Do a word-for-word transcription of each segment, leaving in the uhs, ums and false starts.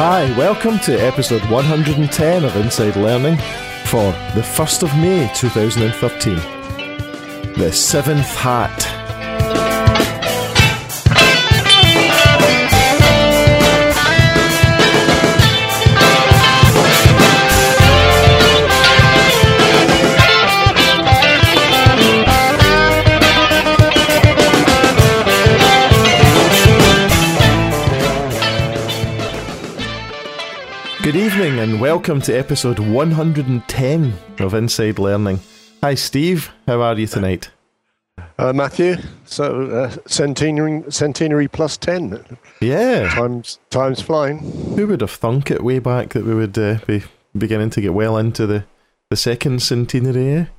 Hi, welcome to episode one hundred ten of Inside Learning for the first of May two thousand thirteen. The Seventh Hat. Good evening and welcome to episode one hundred ten of Inside Learning. Hi Steve, how are you tonight? Uh, Matthew, so uh, centenary, centenary plus ten. Yeah. Time's, time's flying. Who would have thunk it way back that we would uh, be beginning to get well into the, the second centenary, eh?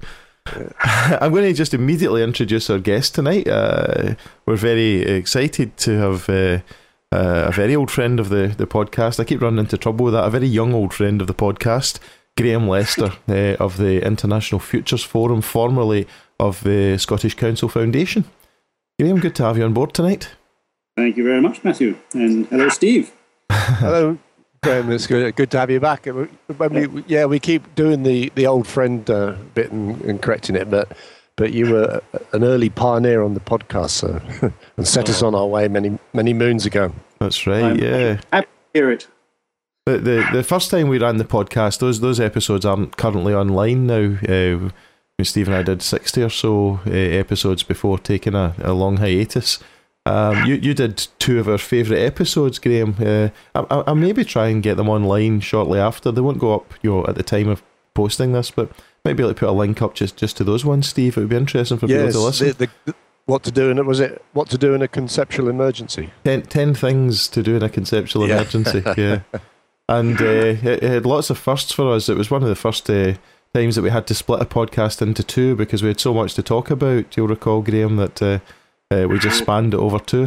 Yeah. I'm going to just immediately introduce our guest tonight. Uh, we're very excited to have... Uh, Uh, a very old friend of the, the podcast. I keep running into trouble with that. A very young old friend of the podcast, Graham Lester uh, of the International Futures Forum, formerly of the Scottish Council Foundation. Graham, good to have you on board tonight. Thank you very much, Matthew. And hello, Steve. Hello, Graham. It's good, good to have you back. When we, yeah, we keep doing the, the old friend uh, bit and, and correcting it, but but you were an early pioneer on the podcast, so and set us on our way many many moons ago. That's right. I'm yeah, happy to hear it. The, the the first time we ran the podcast, those those episodes aren't currently online now. Uh, Steve and I did sixty or so uh, episodes before taking a, a long hiatus. Um, you you did two of our favourite episodes, Graham. Uh, I, I'll maybe try and get them online shortly after. They won't go up, you know, at the time of posting this, but might be able to put a link up just, just to those ones, Steve. It would be interesting for yes, people to listen. The, the, what to do in it was it? What to do in a conceptual emergency? Ten, ten things to do in a conceptual yeah. emergency. Yeah, and uh, it, it had lots of firsts for us. It was one of the first uh, times that we had to split a podcast into two because we had so much to talk about. You'll recall, Graham, that uh, uh, we just spanned it over two.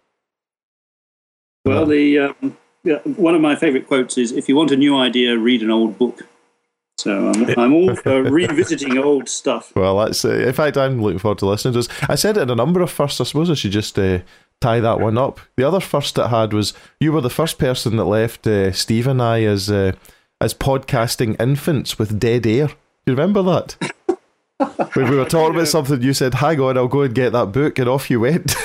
Well, the um, yeah, one of my favourite quotes is, "If you want a new idea, read an old book." So I'm, I'm all for revisiting old stuff. Well, that's uh, in fact, I'm looking forward to listening to this. I said it in a number of firsts. I suppose I should just uh, tie that one up. The other first it had was you were the first person that left uh, Steve and I as uh, as podcasting infants with dead air. Do you remember that? When we were talking about something, you said, "Hang on, I'll go and get that book," and off you went.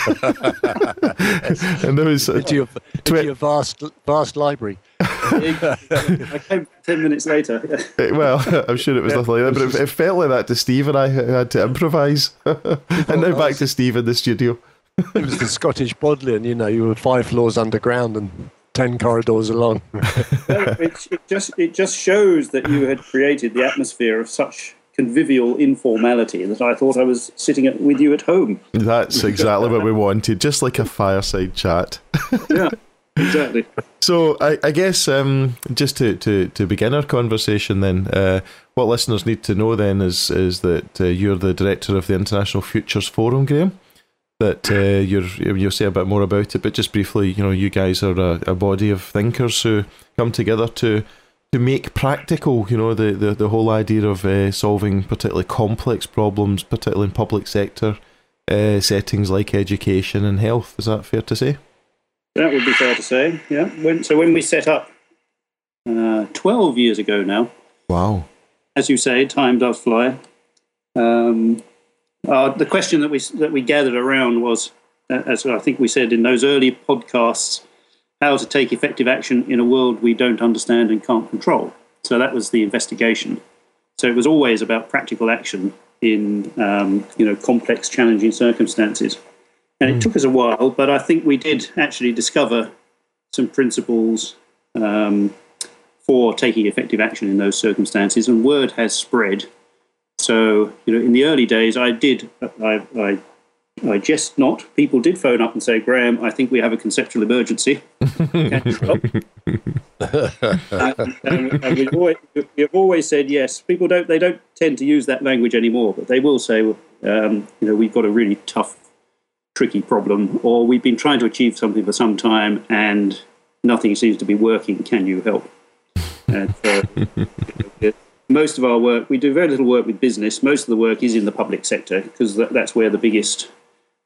And there was uh, into your, into your vast vast library. I came ten minutes later. Well, I'm sure it was nothing like that, but it, it felt like that to Steve and I had to improvise. And now back to Steve in the studio. It was the Scottish Bodleian, you know, you were five floors underground and ten corridors along. it, it just it just shows that you had created the atmosphere of such convivial informality that I thought I was sitting at, with you at home. That's exactly what we wanted, just like a fireside chat. Yeah. Exactly. So I, I guess um, just to, to, to begin our conversation then, uh, what listeners need to know then is is that uh, you're the director of the International Futures Forum, Graham. That uh, you're you'll say a bit more about it, but just briefly, you know, you guys are a, a body of thinkers who come together to to make practical, you know, the, the, the whole idea of uh, solving particularly complex problems, particularly in public sector uh, settings like education and health. Is that fair to say? That would be fair to say, yeah. When, so when we set up uh, twelve years ago now, wow, as you say, time does fly. Um, uh, the question that we that we gathered around was, uh, as I think we said in those early podcasts, how to take effective action in a world we don't understand and can't control. So that was the investigation. So it was always about practical action in um, you know complex, challenging circumstances. And it took us a while, but I think we did actually discover some principles um, for taking effective action in those circumstances, and word has spread. So, you know, in the early days, I did, I, I, I jest not. People did phone up and say, "Graham, I think we have a conceptual emergency." Can you help? and, and, and we've, always, we've always said yes. People don't, they don't tend to use that language anymore, but they will say, um, you know, we've got a really tough, tricky problem, or we've been trying to achieve something for some time and nothing seems to be working. Can you help? And uh, most of our work, we do very little work with business. Most of the work is in the public sector because that, that's where the biggest,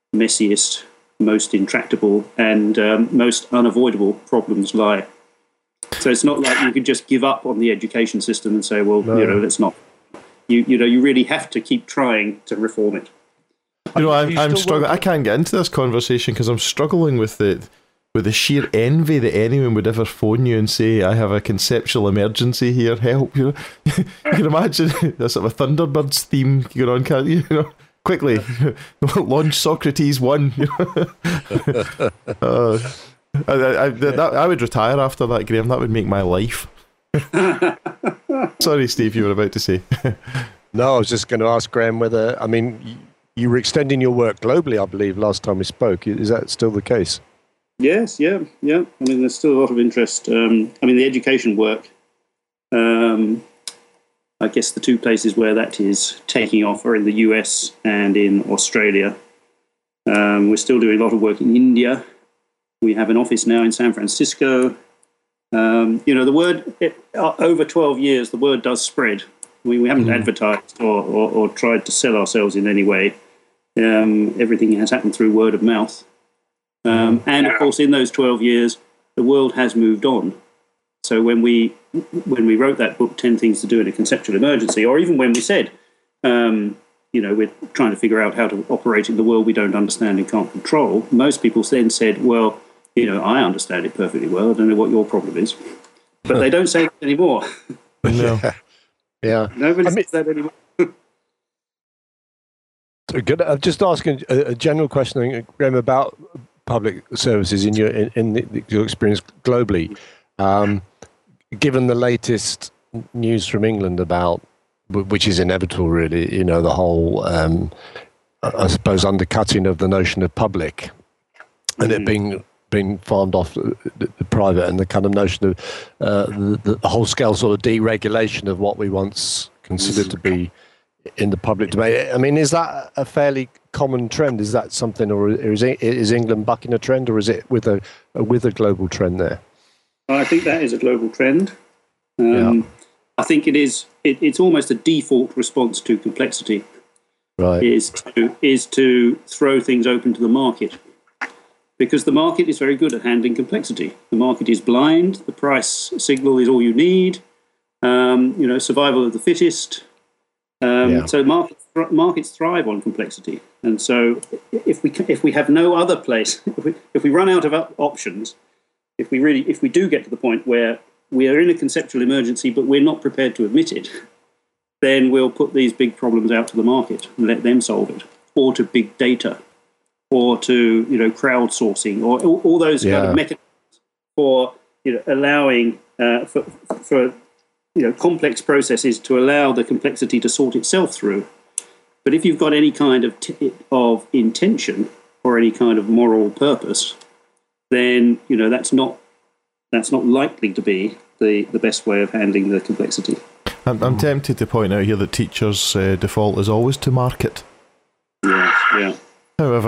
messiest, most intractable and um, most unavoidable problems lie. So it's not like you could just give up on the education system and say, well, no. you know, let's not. You you know, you really have to keep trying to reform it. You know, I'm, I'm struggling. I can't get into this conversation because I'm struggling with the with the sheer envy that anyone would ever phone you and say, "I have a conceptual emergency here, help!" You know, you can imagine a sort of a Thunderbirds theme going on, can't you? You know, quickly launch Socrates one. You know? uh, I, I, I, that, I would retire after that, Graham. That would make my life. Sorry, Steve, you were about to say. No, I was just going to ask Graham whether, I mean, you were extending your work globally, I believe, last time we spoke. Is that still the case? Yes, yeah, yeah. I mean, there's still a lot of interest. Um, I mean, the education work, um, I guess the two places where that is taking off are in the U S and in Australia. Um, we're still doing a lot of work in India. We have an office now in San Francisco. Um, you know, the word, it, uh, over twelve years, the word does spread. We, we haven't mm. advertised or, or, or tried to sell ourselves in any way. Um, everything has happened through word of mouth. Um, and, of course, in those twelve years, the world has moved on. So when we when we wrote that book, ten Things to Do in a Conceptual Emergency, or even when we said, um, you know, we're trying to figure out how to operate in the world we don't understand and can't control, most people then said, well, you know, I understand it perfectly well. I don't know what your problem is. But they don't say it anymore. No. Yeah. Nobody I mean, says that anymore. Good. I'm just asking a, a general question, Graham, about public services in your in, in the, your experience globally. Um, given the latest news from England about, which is inevitable, really, you know, the whole, um, I suppose, undercutting of the notion of public and mm. it being being farmed off the, the, the private, and the kind of notion of uh, the, the whole scale sort of deregulation of what we once considered to be in the public domain. I mean, is that a fairly common trend? Is that something, or is is England bucking a trend, or is it with a with a global trend there? I think that is a global trend. Um, yeah. I think it is. It, it's almost a default response to complexity. Right. Is to is to throw things open to the market, because the market is very good at handling complexity. The market is blind. The price signal is all you need. Um, you know, survival of the fittest. Um, yeah. So markets markets thrive on complexity, and so if we if we have no other place, if we, if we run out of options, if we really if we do get to the point where we are in a conceptual emergency, but we're not prepared to admit it, then we'll put these big problems out to the market and let them solve it, or to big data, or to you know crowdsourcing, or all, all those yeah. kind of mechanisms for you know allowing uh, for for. you know, complex processes to allow the complexity to sort itself through. But if you've got any kind of t- of intention or any kind of moral purpose, then you know that's not that's not likely to be the, the best way of handling the complexity. I'm, I'm tempted to point out here that teachers' uh, default is always to market. Yeah, yeah. However,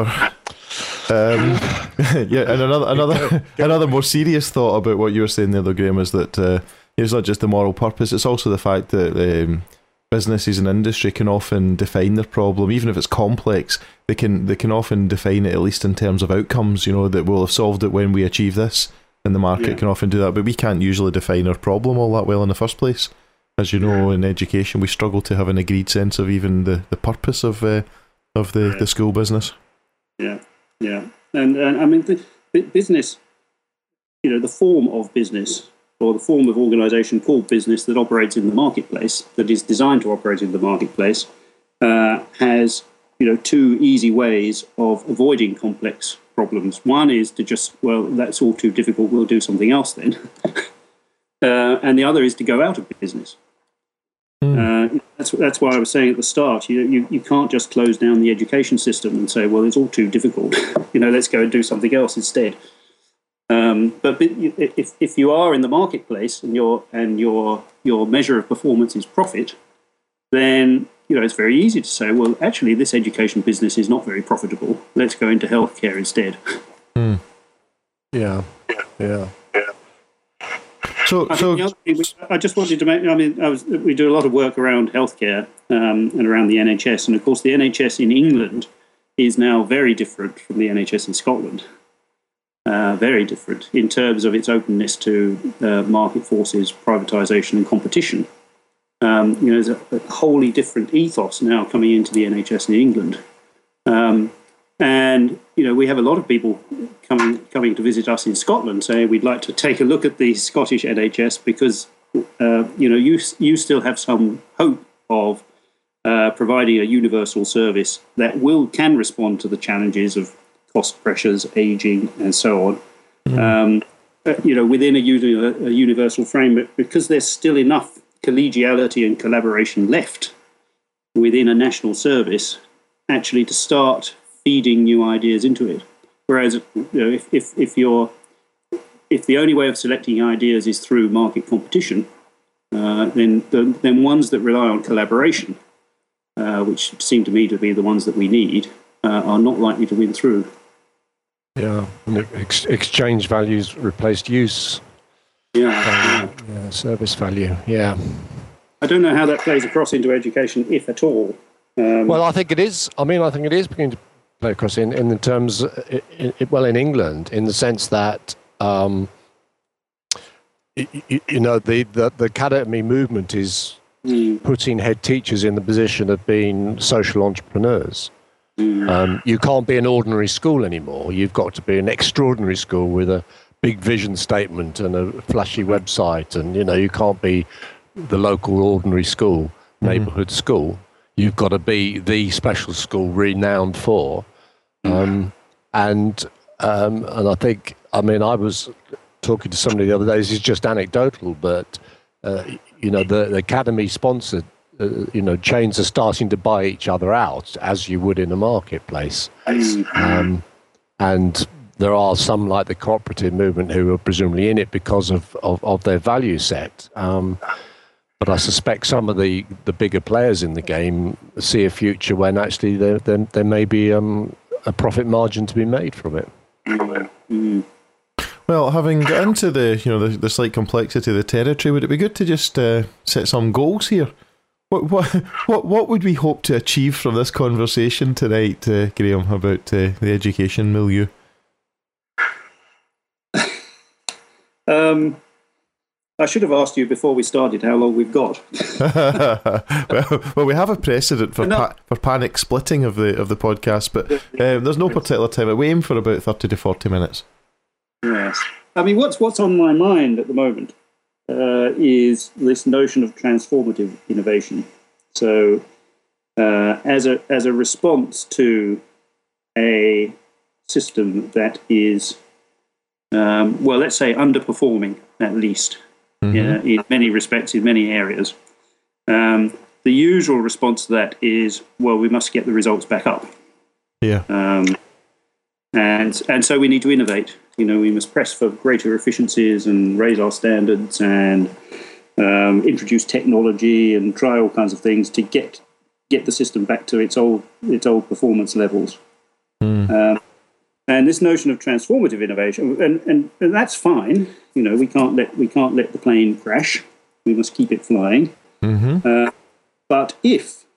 um, yeah, and another another another more serious thought about what you were saying there, though, Graham, is that. Uh, It's not just the moral purpose, it's also the fact that um, businesses and industry can often define their problem, even if it's complex, they can they can often define it at least in terms of outcomes, you know, that we'll have solved it when we achieve this, and the market yeah. can often do that, but we can't usually define our problem all that well in the first place. As you know, in education, we struggle to have an agreed sense of even the, the purpose of uh, of the, yeah. the school business. Yeah, yeah. And, and I mean, the, the business, you know, the form of business, or the form of organisation called business that operates in the marketplace, that is designed to operate in the marketplace, uh, has you know two easy ways of avoiding complex problems. One is to just, well, that's all too difficult, we'll do something else then. uh, and the other is to go out of business. Mm. Uh, that's that's why I was saying at the start, you, you you can't just close down the education system and say, well, it's all too difficult. you know, let's go and do something else instead. Um, but if if you are in the marketplace and your and your your measure of performance is profit, then you know it's very easy to say, well, actually, this education business is not very profitable. Let's go into healthcare instead. Mm. Yeah, yeah. So, I, so we, I just wanted to make. I mean, I was, we do a lot of work around healthcare um, and around the N H S, and of course, the N H S in England is now very different from the N H S in Scotland. uh, very different in terms of its openness to uh, market forces, privatisation and competition. Um, you know, there's a, a wholly different ethos now coming into the N H S in England. Um, and, you know, we have a lot of people coming coming to visit us in Scotland saying we'd like to take a look at the Scottish N H S because, uh, you know, you, you still have some hope of uh, providing a universal service that will can respond to the challenges of cost pressures, ageing, and so on. Mm. Um, uh, you know, within a, uni- a universal framework, because there's still enough collegiality and collaboration left within a national service, actually to start feeding new ideas into it. Whereas, you know, if if if you're if the only way of selecting ideas is through market competition, uh, then the, then ones that rely on collaboration, uh, which seem to me to be the ones that we need, uh, are not likely to win through. Yeah, and ex- exchange values replaced use. Yeah. Value, yeah, service value. Yeah. I don't know how that plays across into education, if at all. Um, well, I think it is. I mean, I think it is beginning to play across in in the terms, it, it, well, in England, in the sense that um, you, you know the, the the academy movement is mm. putting head teachers in the position of being social entrepreneurs. Mm. Um, you can't be an ordinary school anymore. You've got to be an extraordinary school with a big vision statement and a flashy website, and you know you can't be the local ordinary school, neighbourhood mm-hmm. school. You've got to be the special school renowned for, um, and um, and I think I mean I was talking to somebody the other day. This is just anecdotal, but uh, you know the, the academy sponsored. Uh, you know, chains are starting to buy each other out as you would in a marketplace, um, and there are some like the cooperative movement who are presumably in it because of, of, of their value set. Um, but I suspect some of the, the bigger players in the game see a future when actually there there, there may be um, a profit margin to be made from it. Mm-hmm. Well, having got into the you know the, the slight complexity of the territory, would it be good to just uh, set some goals here? What what what what would we hope to achieve from this conversation tonight, uh, Graham, about uh, the education milieu? Um, I should have asked you before we started how long we've got. well, well, we have a precedent for pa- for panic splitting of the of the podcast, but um, there's no particular time. We aim for about thirty to forty minutes. Yes, I mean, what's what's on my mind at the moment uh, is this notion of transformative innovation. So, uh, as a as a response to a system that is Um, well, let's say underperforming at least mm-hmm. uh, in many respects, in many areas. Um, the usual response to that is, well, we must get the results back up. Yeah. Um, and and so we need to innovate. You know, we must press for greater efficiencies and raise our standards and um, introduce technology and try all kinds of things to get get the system back to its old its old performance levels. Mm. Um, And this notion of transformative innovation, and, and, and that's fine. You know, we can't let we can't let the plane crash. We must keep it flying. Mm-hmm. Uh, but if,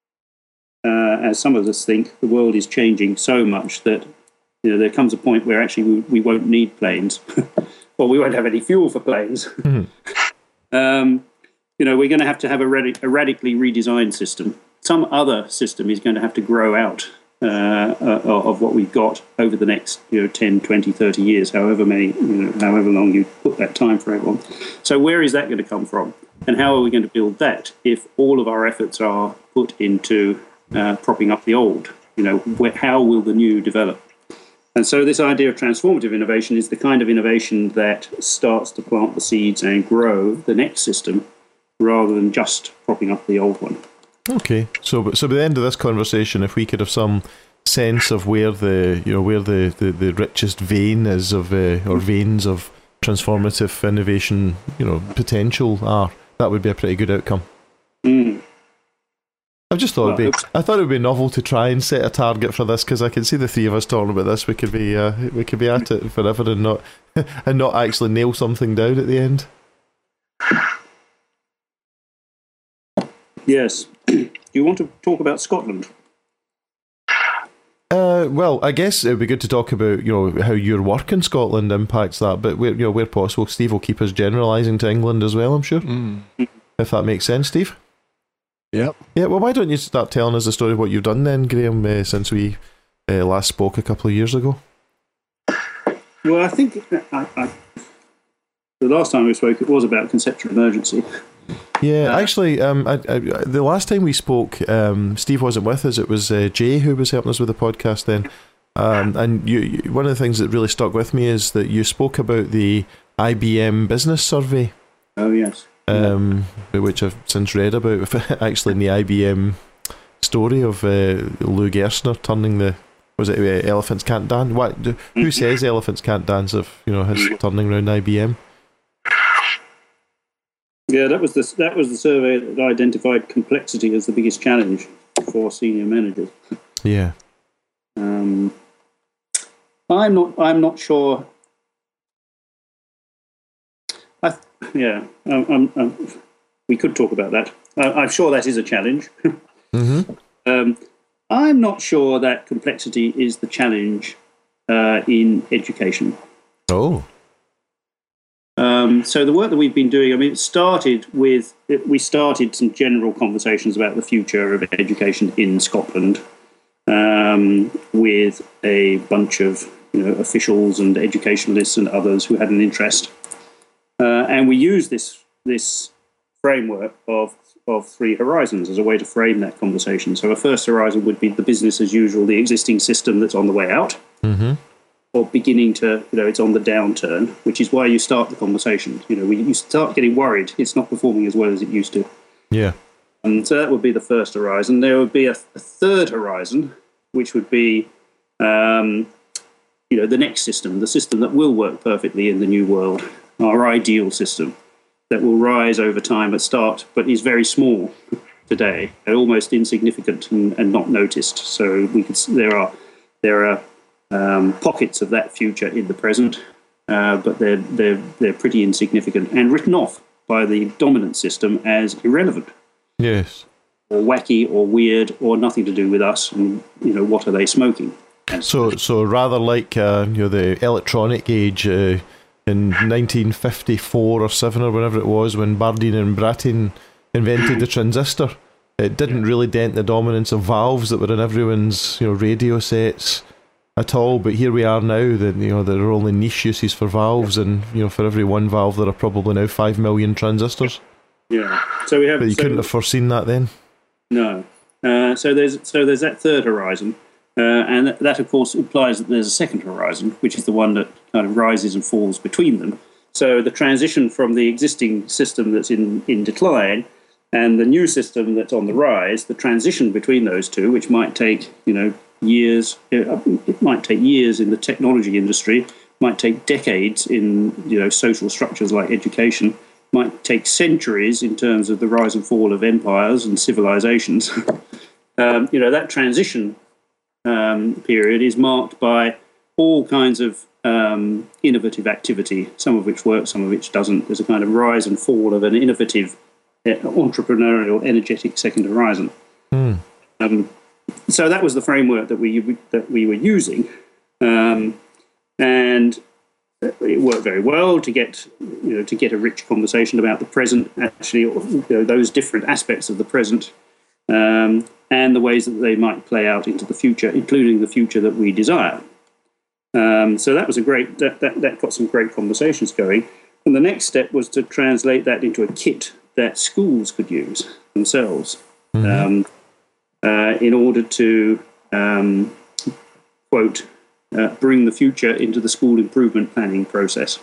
uh, as some of us think, the world is changing so much that you know there comes a point where actually we, we won't need planes, or we won't have any fuel for planes. Mm-hmm. um, you know, we're going to have to have a, radic- a radically redesigned system. Some other system is going to have to grow out. Uh, uh, of what we've got over the next, you know, ten, twenty, thirty years, however many, you know, however long you put that time frame on. So where is that going to come from? And how are we going to build that if all of our efforts are put into uh, propping up the old? You know, where, how will the new develop? And so this idea of transformative innovation is the kind of innovation that starts to plant the seeds and grow the next system rather than just propping up the old one. Okay, so so by the end of this conversation, if we could have some sense of where the you know where the, the, the richest vein is of uh, or veins of transformative innovation, you know, potential are, that would be a pretty good outcome. Mm. I just thought it'd be I thought it would be novel to try and set a target for this, because I can see the three of us talking about this. We could be uh, we could be at it forever and not and not actually nail something down at the end. Yes. Do you want to talk about Scotland? Uh, well, I guess it would be good to talk about, you know, how your work in Scotland impacts that, but where, you know, where possible, Steve will keep us generalising to England as well, I'm sure. Mm. If that makes sense, Steve? Yep. Yeah, well, why don't you start telling us the story of what you've done then, Graham, uh, since we uh, last spoke a couple of years ago? Well, I think I, I, the last time we spoke, it was about conceptual emergency. Yeah, actually, um, I, I, the last time we spoke, um, Steve wasn't with us. It was uh, Jay who was helping us with the podcast then. Um, and you, you, one of the things that really stuck with me is that you spoke about the I B M business survey. Oh, yes. Um, which I've since read about, actually in the I B M story of uh, Lou Gerstner turning the, was it uh, Elephants Can't Dance? What, who says Elephants Can't Dance if, you know, his turning around I B M? Yeah, that was the that was the survey that identified complexity as the biggest challenge for senior managers. Yeah. Um, I'm not. I'm not sure. I, yeah. I'm, I'm, I'm, we could talk about that. I, I'm sure that is a challenge. Mm-hmm. um, I'm not sure that complexity is the challenge uh, in education. Oh. Um, so the work that we've been doing, I mean, it started with, it, we started some general conversations about the future of education in Scotland um, with a bunch of, you know, officials and educationalists and others who had an interest. Uh, and we used this this framework of, of three horizons as a way to frame that conversation. So a first horizon would be the business as usual, the existing system that's on the way out. Mm-hmm. Or beginning to, you know, it's on the downturn, which is why you start the conversation. You know, we, you start getting worried it's not performing as well as it used to. Yeah. And so that would be the first horizon. There would be a, a third horizon, which would be, um, you know, the next system, the system that will work perfectly in the new world, our ideal system that will rise over time at start, but is very small today and almost insignificant and, and not noticed. So we could, there are, there are, Um, pockets of that future in the present, uh, but they're they're they're pretty insignificant and written off by the dominant system as irrelevant, yes, or wacky, or weird, or nothing to do with us. And you know, what are they smoking? And so so rather like uh, you know, the electronic age uh, in nineteen fifty-four or seven or whenever it was when Bardeen and Brattain invented the transistor. It didn't really dent the dominance of valves that were in everyone's, you know, radio sets at all, but here we are now that, you know, there are only niche uses for valves, and, you know, for every one valve there are probably now five million transistors. Yeah, so we have. But you so, couldn't have foreseen that then. No. Uh, so there's so there's that third horizon, uh, and that, that of course implies that there's a second horizon, which is the one that kind of rises and falls between them. So the transition from the existing system that's in in decline and the new system that's on the rise, the transition between those two, which might take, you know, years, it might take years in the technology industry, might take decades in, you know, social structures like education, might take centuries in terms of the rise and fall of empires and civilizations. um, you know, that transition um, period is marked by all kinds of um, innovative activity, some of which works, some of which doesn't. There's a kind of rise and fall of an innovative, uh, entrepreneurial, energetic second horizon. Mm. Um, So that was the framework that we that we were using, um, and it worked very well to get, you know, to get a rich conversation about the present, actually, you know, those different aspects of the present, um, and the ways that they might play out into the future, including the future that we desire. Um, so that was a great that, that that got some great conversations going, and the next step was to translate that into a kit that schools could use themselves. Mm-hmm. Um, Uh, in order to, um, quote, uh, bring the future into the school improvement planning process.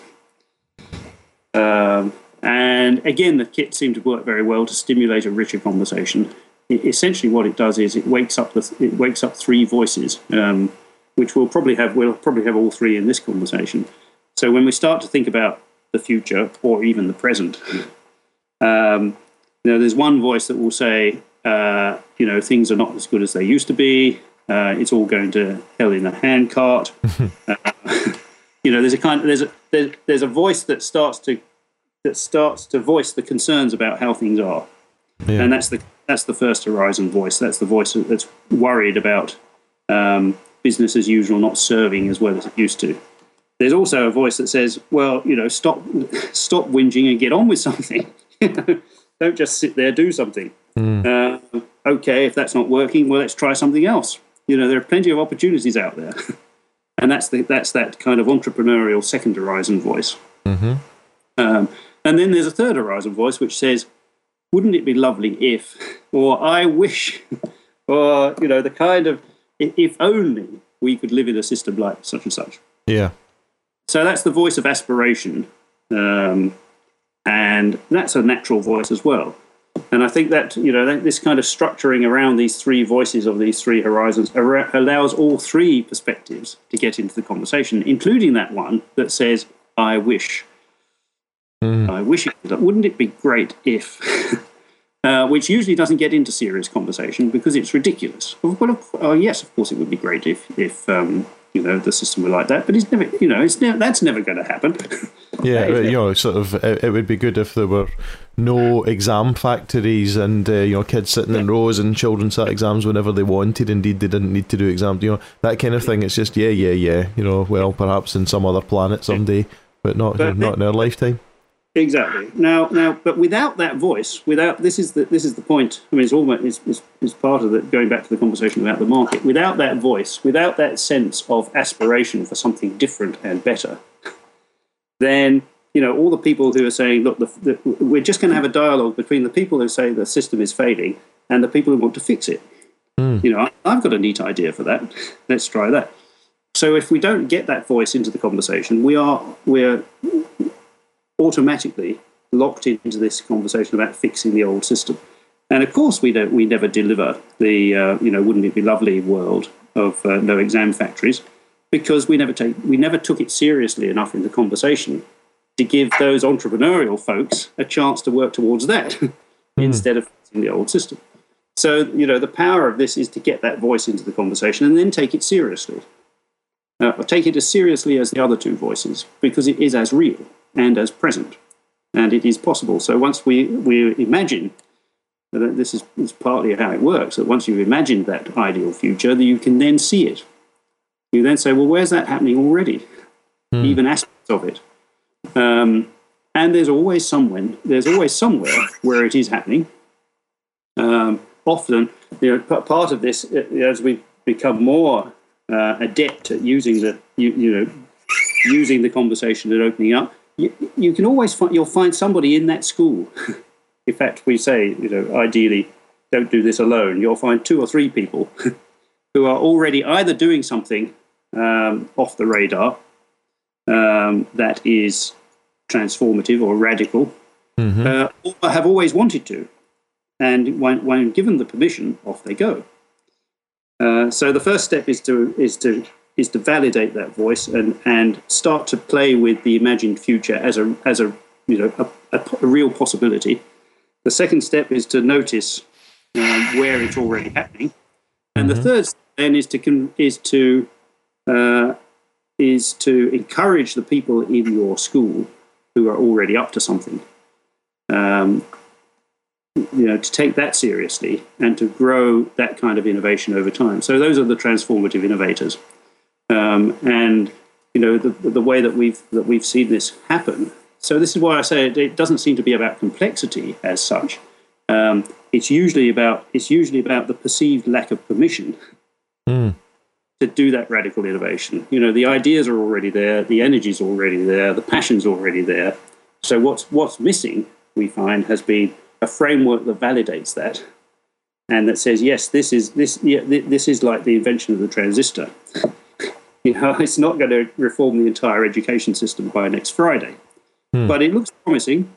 Um, and again, the kit seemed to work very well to stimulate a richer conversation. It, essentially, what it does is it wakes up the it wakes up three voices, um, which we'll probably have. We'll probably have all three in this conversation. So when we start to think about the future or even the present, um, you know, there's one voice that will say, Uh, you know, things are not as good as they used to be. Uh, it's all going to hell in a handcart. uh, you know, there's a kind of there's a there, there's a voice that starts to that starts to voice the concerns about how things are, yeah. And that's the that's the first horizon voice. That's the voice that's worried about um, business as usual not serving as well as it used to. There's also a voice that says, well, you know, stop stop whinging and get on with something. Don't just sit there, do something. Mm. Uh, okay, if that's not working, well, let's try something else. You know, there are plenty of opportunities out there. And that's the, that's that kind of entrepreneurial second horizon voice. Mm-hmm. Um, and then there's a third horizon voice which says, wouldn't it be lovely if, or I wish, or, you know, the kind of, if only we could live in a system like such and such. Yeah. So that's the voice of aspiration, um, and that's a natural voice as well. And I think that, you know, that this kind of structuring around these three voices of these three horizons ar- allows all three perspectives to get into the conversation, including that one that says, I wish. Mm. I wish it would. Wouldn't it be great if... uh, which usually doesn't get into serious conversation because it's ridiculous. Well, oh, yes, of course it would be great if... if um, you know, the system were like that, but it's never, you know, it's never, that's never going to happen. Yeah, you know, sort of, it, it would be good if there were no exam factories and, uh, you know, kids sitting in rows and children sat exams whenever they wanted. Indeed, they didn't need to do exams, you know, that kind of thing. It's just, yeah, yeah, yeah, you know, well, perhaps in some other planet someday, but not, but not in our lifetime. Exactly. Now, now, but without that voice, without this is the this is the point. I mean, it's almost it's, it's, it's part of the going back to the conversation about the market. Without that voice, without that sense of aspiration for something different and better, then you know all the people who are saying, look, the, the, we're just going to have a dialogue between the people who say the system is failing and the people who want to fix it. Mm. You know, I, I've got a neat idea for that. Let's try that. So if we don't get that voice into the conversation, we are we're automatically locked into this conversation about fixing the old system. And of course we don't we never deliver the uh, you know wouldn't it be lovely world of uh, no exam factories, because we never take we never took it seriously enough in the conversation to give those entrepreneurial folks a chance to work towards that mm. instead of fixing the old system. So you know the power of this is to get that voice into the conversation and then take it seriously. Uh, take it as seriously as the other two voices, because it is as real and as present, and it is possible. So once we, we imagine, that this is, is partly how it works, that once you've imagined that ideal future, that you can then see it. You then say, well, where's that happening already? Mm. Even aspects of it. Um, and there's always somewhere, there's always somewhere where it is happening. Um, often, you know, part of this, as we become more uh, adept at using the, you, you know, using the conversation and opening up, You, you can always find, you'll find somebody in that school. In fact, we say, you know, ideally, don't do this alone. You'll find two or three people who are already either doing something um, off the radar um, that is transformative or radical, mm-hmm. uh, or have always wanted to. And when, when given the permission, off they go. Uh, so the first step is to is to is to validate that voice and, and start to play with the imagined future as a as a you know a, a, a real possibility. The second step is to notice um, where it's already happening, and mm-hmm. the third step then is to con- is to uh, is to encourage the people in your school who are already up to something. Um, you know, to take that seriously and to grow that kind of innovation over time. So those are the transformative innovators. Um, and you know the the way that we've that we've seen this happen. So this is why I say it, it doesn't seem to be about complexity as such. Um, it's usually about it's usually about the perceived lack of permission mm. to do that radical innovation. You know, the ideas are already there, the energy's already there, the passion's already there. So what's what's missing, we find, has been a framework that validates that and that says, yes, this is this yeah, this is like the invention of the transistor. You know, it's not going to reform the entire education system by next Friday, hmm. but it looks promising,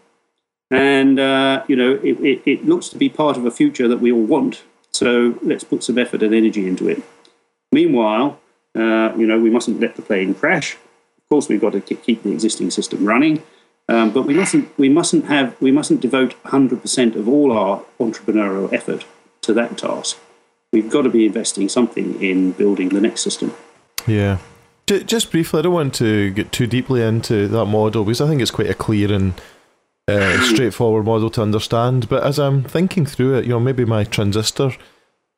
and uh, you know, it, it, it looks to be part of a future that we all want. So let's put some effort and energy into it. Meanwhile, uh, you know, we mustn't let the plane crash. Of course, we've got to keep the existing system running, um, but we mustn't we mustn't have we mustn't devote one hundred percent of all our entrepreneurial effort to that task. We've got to be investing something in building the next system. Yeah. Just briefly, I don't want to get too deeply into that model because I think it's quite a clear and uh, straightforward model to understand. But as I'm thinking through it, you know, maybe my transistor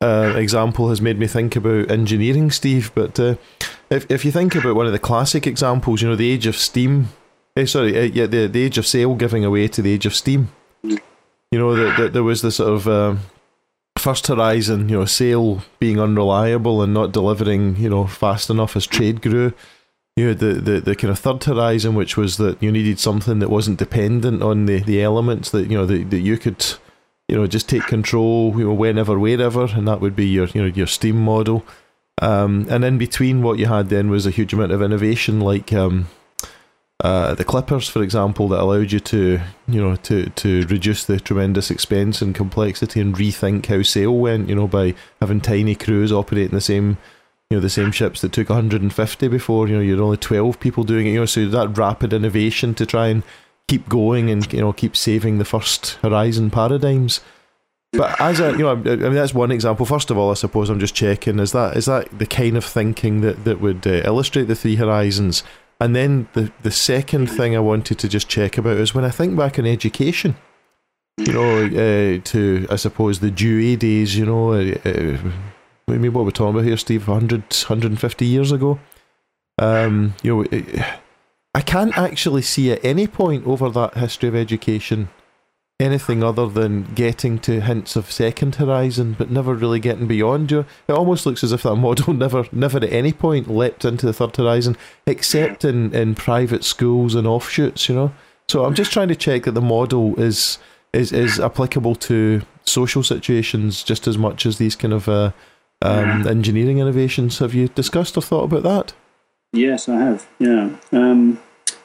uh, example has made me think about engineering, Steve. But uh, if if you think about one of the classic examples, you know, the age of steam. Eh, sorry, uh, yeah, the the age of sail giving away to the age of steam. You know, that the, there was the sort of uh, first horizon, you know, sail being unreliable and not delivering, you know, fast enough as trade grew. You had the, the, the kind of third horizon, which was that you needed something that wasn't dependent on the, the elements, that, you know, that, that you could, you know, just take control, you know, whenever, wherever, and that would be your, you know, your steam model. Um, and in between, what you had then was a huge amount of innovation, like um, uh, the clippers, for example, that allowed you to, you know, to, to reduce the tremendous expense and complexity and rethink how sail went, you know, by having tiny crews operating the same, you know, the same ships that took one hundred fifty before. You know, you're only twelve people doing it. You know, so that rapid innovation to try and keep going and, you know, keep saving the first horizon paradigms. But as a, you know, I mean, that's one example. First of all, I suppose I'm just checking, is that is that the kind of thinking that, that would uh, illustrate the three horizons? And then the, the second thing I wanted to just check about is when I think back on education, you know, uh, to, I suppose, the Dewey days, you know, uh, uh, maybe what we're talking about here, Steve, one hundred, one hundred fifty years ago. Um, you know, I can't actually see at any point over that history of education anything other than getting to hints of second horizon, but never really getting beyond. You, it almost looks as if that model never, never at any point leapt into the third horizon, except in, in private schools and offshoots. You know, so I'm just trying to check that the model is is is applicable to social situations just as much as these kind of uh, um, engineering innovations. Have you discussed or thought about that? Yes, I have. Yeah, um,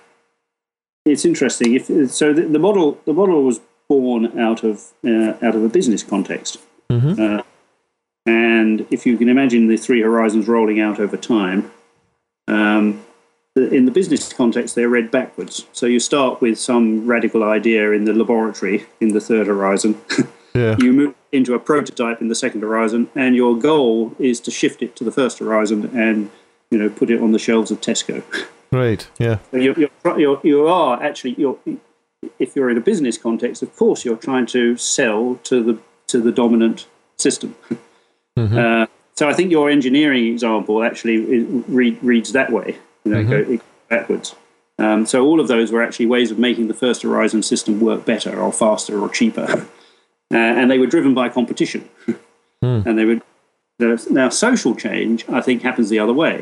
it's interesting. If so, the, the model the model was born out of uh, out of a business context, mm-hmm. uh, and if you can imagine the three horizons rolling out over time, um, the, in the business context they're read backwards. So you start with some radical idea in the laboratory in the third horizon. Yeah. You move into a prototype in the second horizon, and your goal is to shift it to the first horizon and, you know, put it on the shelves of Tesco. Right. Yeah. So you're, you're, you're, you are actually you're. If you're in a business context, of course, you're trying to sell to the to the dominant system. Mm-hmm. Uh, so I think your engineering example actually read, reads that way, you know, mm-hmm. go backwards. Um, so all of those were actually ways of making the first horizon system work better or faster or cheaper, uh, and they were driven by competition. Mm. And they were now social change, I think, happens the other way.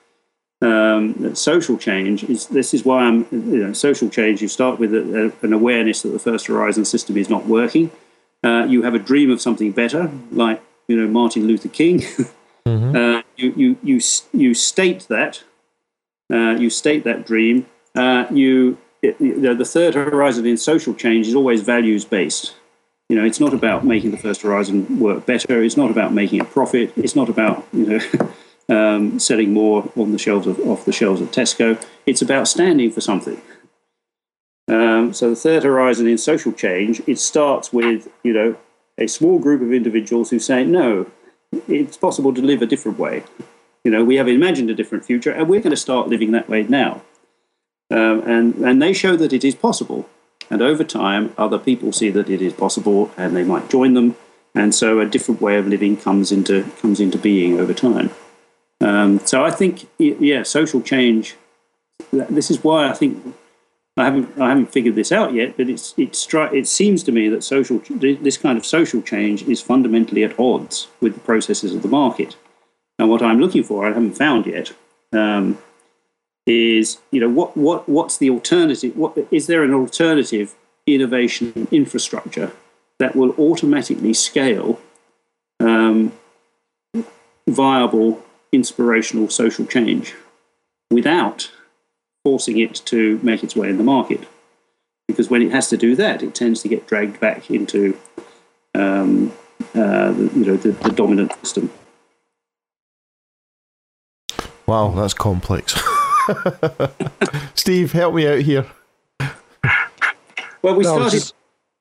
Um, social change is this is why I'm you know social change. You start with a, a, an awareness that the first horizon system is not working. Uh, you have a dream of something better, like you know Martin Luther King. Mm-hmm. uh, you you you you state that uh, you state that dream. Uh, you it, you know, the third horizon in social change is always values based. You know, it's not about making the first horizon work better. It's not about making a profit. It's not about you know. Um, selling more on the shelves of off the shelves of Tesco. It's about standing for something. Um, so the third horizon in social change, it starts with you know a small group of individuals who say, no, it's possible to live a different way. You know, we have imagined a different future, and we're going to start living that way now. Um, and and they show that it is possible. And over time, other people see that it is possible, and they might join them. And so a different way of living comes into comes into being over time. Um, so I think, yeah, social change. This is why I think I haven't I haven't figured this out yet. But it's it's it seems to me that social this kind of social change is fundamentally at odds with the processes of the market. And what I'm looking for, I haven't found yet, um, is you know what what what's the alternative? What is there an alternative innovation infrastructure that will automatically scale um, viable inspirational social change without forcing it to make its way in the market? Because when it has to do that, it tends to get dragged back into um, uh, the, you know the, the dominant system. Wow, that's complex. Steve, help me out here. Well, we no, started. Just...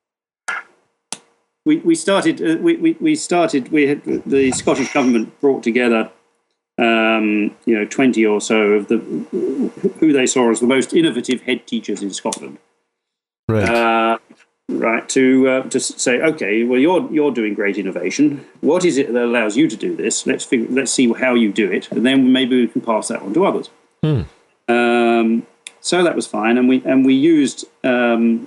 We we started. Uh, we, we we started. We had the Scottish government brought together. Um, you know, twenty or so of the who they saw as the most innovative head teachers in Scotland. Right. Uh, right? To uh, to say, okay, well, you're you're doing great innovation. What is it that allows you to do this? Let's figure, let's see how you do it, and then maybe we can pass that on to others. Hmm. Um, so that was fine, and we and we used um,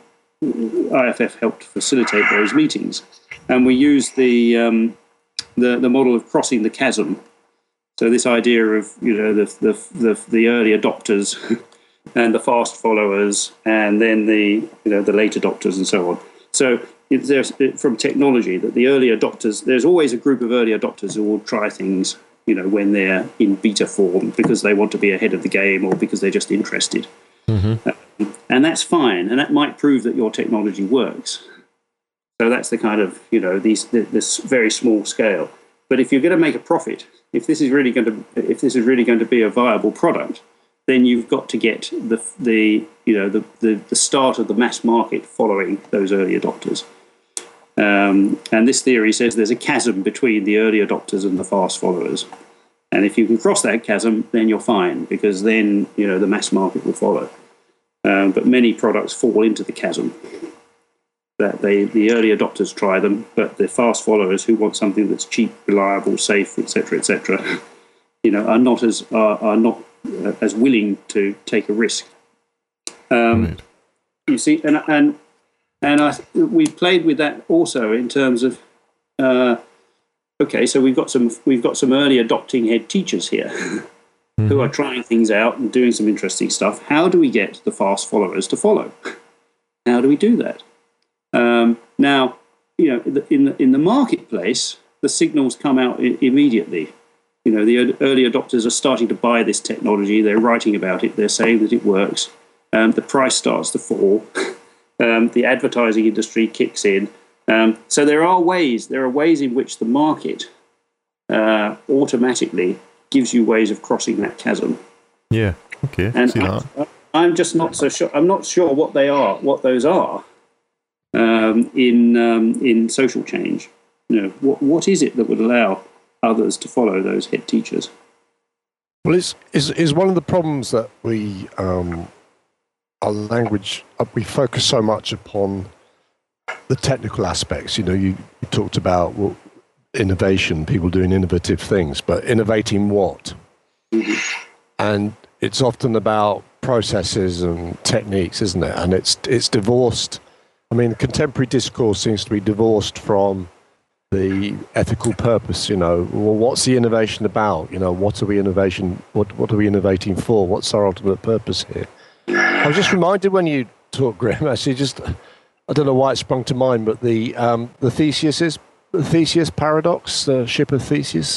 I F F helped facilitate those meetings, and we used the um, the the model of crossing the chasm. So this idea of, you know, the the the, the early adopters and the fast followers, and then the, you know, the late adopters and so on. So it, there's it, from technology that the early adopters, there's always a group of early adopters who will try things, you know, when they're in beta form because they want to be ahead of the game or because they're just interested. Mm-hmm. Uh, and that's fine, and that might prove that your technology works. So that's the kind of, you know, these this very small scale. But if you're going to make a profit, if this is really going to if this is really going to be a viable product, then you've got to get the the you know the the, the start of the mass market following those early adopters. Um, and this theory says there's a chasm between the early adopters and the fast followers. And if you can cross that chasm, then you're fine, because then, you know, the mass market will follow. Um, but many products fall into the chasm. That they, the early adopters try them, but the fast followers who want something that's cheap, reliable, safe, et cetera, et cetera, you know, are not as are, are not uh, as willing to take a risk. Um, right. You see, and and and I we played with that also in terms of. Uh, Okay, so we've got some we've got some early adopting head teachers here mm-hmm. who are trying things out and doing some interesting stuff. How do we get the fast followers to follow? How do we do that? Um, now, you know, in the in the marketplace, the signals come out I- immediately. You know, the early adopters are starting to buy this technology. They're writing about it. They're saying that it works. Um, the price starts to fall. um, the advertising industry kicks in. Um, so there are ways. There are ways in which the market uh, automatically gives you ways of crossing that chasm. Yeah. Okay. And see I, that. I'm just not so sure. I'm not sure what they are. What those are um, in um, in social change. You know, what what is it that would allow others to follow those head teachers? Well, it's is is one of the problems that we um, our language uh, we focus so much upon the technical aspects. You know, you, you talked about well, innovation, people doing innovative things, but innovating what? Mm-hmm. And it's often about processes and techniques, isn't it? And it's it's divorced. I mean, contemporary discourse seems to be divorced from the ethical purpose. You know, well, what's the innovation about? You know, what are we innovation? What what are we innovating for? What's our ultimate purpose here? I was just reminded when you talk, Graham. Actually, just. I don't know why it sprung to mind, but the um, the Theseus is the Theseus paradox, the ship of Theseus.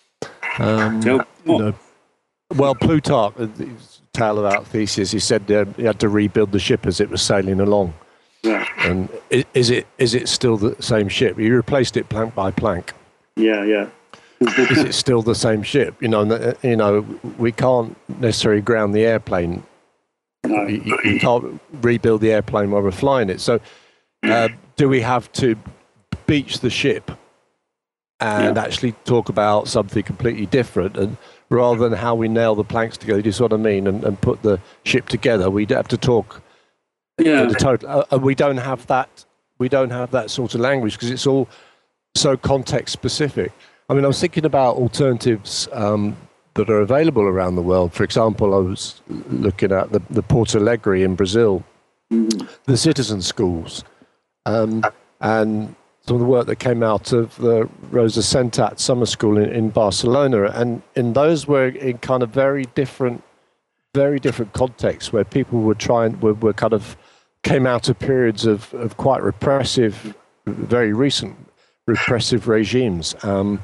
Um, you know, well, Plutarch, his tale about Theseus, he said uh, he had to rebuild the ship as it was sailing along. Yeah. And is it is it still the same ship? He replaced it plank by plank. Yeah, yeah. Is it still the same ship? You know, you know, we can't necessarily ground the airplane. No. You, you can't rebuild the airplane while we're flying it. So, uh, do we have to beach the ship and yeah. actually talk about something completely different? And rather than how we nail the planks together, do you see what I mean? And, and put the ship together, we'd have to talk. Yeah. The total, uh, and we don't have that. We don't have that sort of language because it's all so context specific. I mean, I was thinking about alternatives. Um, that are available around the world. For example, I was looking at the, the Porto Alegre in Brazil, mm-hmm. the citizen schools, um, and some of the work that came out of the Rosa Sentat summer school in, in Barcelona. And in those were in kind of very different, very different contexts where people were trying, were, were kind of came out of periods of, of quite repressive, very recent repressive regimes. Um,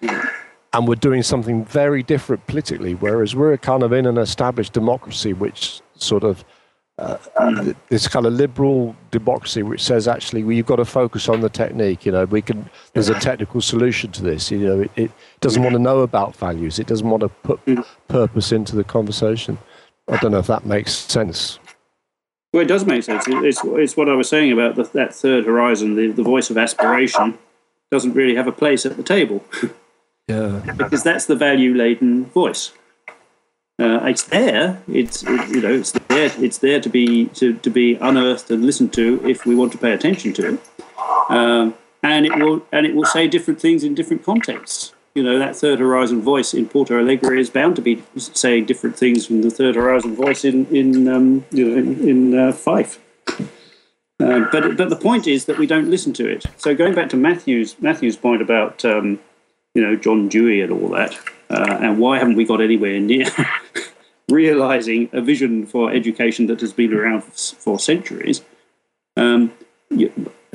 And we're doing something very different politically, whereas we're kind of in an established democracy, which sort of uh, this kind of liberal democracy, which says actually, well, you've got to focus on the technique. You know, we can. There's a technical solution to this. You know, it, it doesn't want to know about values. It doesn't want to put purpose into the conversation. I don't know if that makes sense. Well, it does make sense. It's it's what I was saying about the, that third horizon. The, the voice of aspiration doesn't really have a place at the table. Yeah, because that's the value-laden voice. Uh, it's there. It's it, you know it's there. It's there to be to, to be unearthed and listened to if we want to pay attention to it. Um, and it will and it will say different things in different contexts. You know, that Third Horizon voice in Porto Alegre is bound to be saying different things from the Third Horizon voice in in um, you know in, in uh, Fife. Uh, but but the point is that we don't listen to it. So going back to Matthew's Matthew's point about um, you know John Dewey and all that, uh, and why haven't we got anywhere near realizing a vision for education that has been around for centuries? Um, you,